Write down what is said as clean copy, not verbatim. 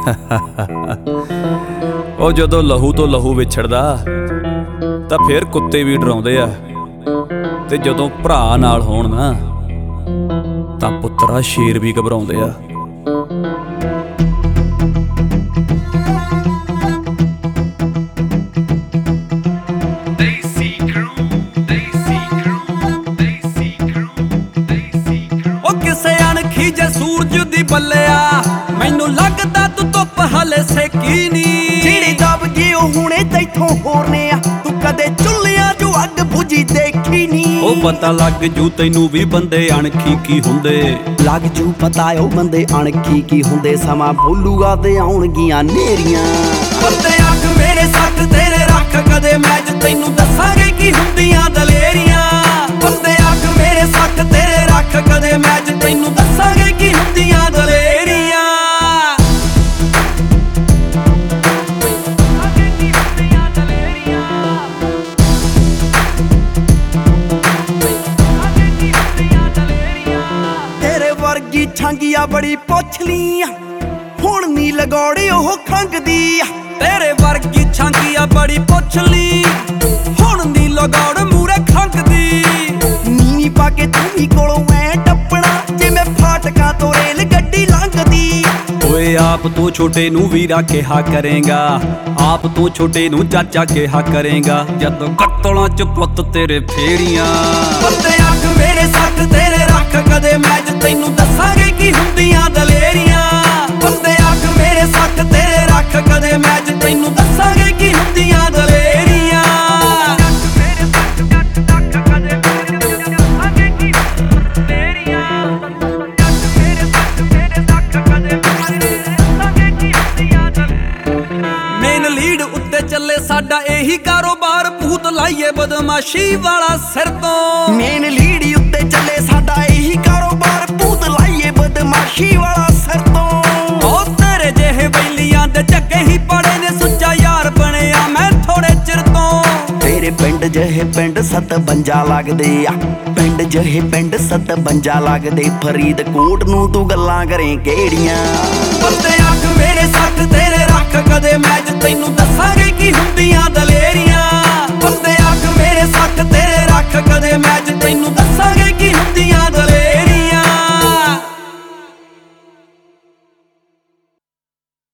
ਉਹ ਜਦੋਂ ਲਹੂ ਤੋਂ ਲਹੂ ਵਿਛੜਦਾ ਤਾਂ ਫੇਰ ਕੁੱਤੇ ਵੀ ਡਰਾਉਂਦੇ ਆ, ਤੇ ਜਦੋਂ ਭਰਾ ਨਾਲ ਹੋਣ ਨਾ ਤਾਂ ਪੁੱਤਰਾ ਸ਼ੇਰ ਵੀ ਘਬਰਾਉਂਦੇ ਆ। ਉਹ ਕਿਸੇ ਅਣਖੀ ਜੇ ਸੂਰਜ ਦੀ ਬੱਲਿਆ, ਮੈਨੂੰ ਲੱਗਦਾ ਤੂੰ ਧੁੱਪ ਹਲੇ ਸੇਕੀ ਨੀ। ਜਿਹੜੀ ਦਬ ਗਈ ਉਹ ਹੁਣੇ ਤੈਥੋਂ ਹੋਰ ਨੇ ਆ, ਤੂੰ ਕਦੇ ਚੁੱਲਿਆਂ ਜੋ ਅੱਗ ਬੁਝੀ ਦੇਖੀ ਨੀ। ਉਹ ਪਤਾ ਲੱਗ ਜੂ ਤੈਨੂੰ ਵੀ ਬੰਦੇ ਅਣਖੀ ਕੀ ਹੁੰਦੇ, ਲੱਗ ਜੂ ਪਤਾ ਉਹ ਬੰਦੇ ਅਣਖੀ ਕੀ ਹੁੰਦੇ। ਸਮਾਂ ਬੋਲੂਗਾ ਤੇ ਆਉਣਗੀਆਂ ਨੇਰੀਆਂ। ਬੰਦੇ ਅੱਖ ਮੇਰੇ ਸੱਟ ਤੇਰੇ ਰੱਖ ਕਦੇ ਮੈਚ, ਤੈਨੂੰ ਦੱਸਾਂਗੇ ਕੀ ਹੁੰਦੀਆਂ ਦਲੇਰੀਆਂ। ਬੰਦੇ ਅੱਖ ਮੇਰੇ ਸੱਟ ਤੇਰੇ ਰੱਖ ਕਦੇ ਮੈਚ, ਤੈਨੂੰ ਦੱਸਾਂਗੇ ਕੀ ਹੁੰਦੀਆਂ ਦਲੇਰੀਆਂ। ਤੇਰੇ ਵਰਗੀ ਛੰਗੀਆ ਬੜੀ ਪੁੱਛਲੀ ਆ, ਹੁਣ ਨੀ ਲਗੌੜੇ ਉਹ ਖੰਗਦੀ ਆ। ਤੇਰੇ ਵਰਗੀ ਛਾਂਗੀਆ ਬੜੀ ਪੁੱਛ ਲਈ, ਹੁਣ ਨੀ ਲਗੌੜ ਮੂਰੇ ਖੰਗਦੀ। ਨੀਵੀਂ ਪਾ ਕੇ ਤੂੰ ਵੀ ਕੋਲੋਂ ਐ ਟੱਪਣਾ, ਜਿਵੇਂ ਫਾਟਕਾਂ ਤੋਂ ਰੇਲ ਗੱਡੀ ਲੰਘਦੀ। ਓਏ ਆਪ ਤੋਂ ਛੋਟੇ ਨੂੰ ਵੀਰਾ ਕਿਹਾ ਕਰੇਗਾ, ਆਪ ਤੋਂ ਛੋਟੇ ਨੂੰ ਚਾਚਾ ਕਿਹਾ ਕਰੇਗਾ, ਜਦੋਂ ਕਤਲਾਂ ਚ ਪੁੱਤ ਤੇਰੇ ਫੇਰੀਆਂ। ਬੰਦੇ ਅੱਖ ਮੇਰੇ ਸੱਟ ਤੇਰੇ ਰੱਖ ਕਦੇ ਮੈਚ, ਤੈਨੂੰ ਦੱਸਾਂਗੇ ਕੀ ਹੁੰਦੀਆਂ ਦਲੇਰੀਆਂ। ਬੰਦੇ ਅੱਖ ਮੇਰੇ ਸੱਟ ਤੇਰੇ ਰੱਖ ਕਦੇ ਮੈਚ, ਤੈਨੂੰ ਦੱਸਾਂਗੇ ਕੀ ਹੁੰਦੀਆਂ ਦਲੇਰੀਆਂ। ਮੇਨ ਲੀਡ ਉੱਤੇ ਚੱਲੇ ਸਾਡਾ ਇਹੀ ਕਾਰੋਬਾਰ, ਭੂਤ ਲਾਈਏ ਬਦਮਾਸ਼ੀ ਵਾਲਾ ਸਿਰ ਤੋਂ। ਮੇਨ ਲੀੜੀ ਉੱਤੇ ਚੱਲੇ ਸਾਡਾ ਇਹੀ ਕਾਰੋਬਾਰ, ਭੂਤ ਲਾਈਏ ਬਦਮਾਸ਼ੀ ਵਾਲਾ ਸਿਰ ਤੋਂ। ਉਹ ਤੇਰੇ ਜਿਹੇ ਬੈਲੀਆਂ ਦੇ ਚੱਕੇ ਹੀ ਪੜੇ ਨੇ, ਸੁੱਚਾ ਯਾਰ ਬਣਿਆ ਮੈਂ ਥੋੜੇ ਚਿਰ ਤੋਂ। ਤੇਰੇ ਪਿੰਡ ਜਿਹੇ ਪਿੰਡ 57 ਲੱਗਦੇ ਆ, ਪਿੰਡ ਜਿਹੇ ਪਿੰਡ 57 ਲੱਗਦੇ। ਫਰੀਦਕੋਟ ਨੂੰ ਤੂੰ ਗੱਲਾਂ ਕਰੇ ਕਿਹੜੀਆਂ। ਬੰਦੇ ਅੱਖ ਮੇਰੇ ਸੱਟ ਤੇਰੇ ਰੱਖ ਕਦੇ ਮੈਚ, ਤੈਨੂੰ ਦੱਸਾਂ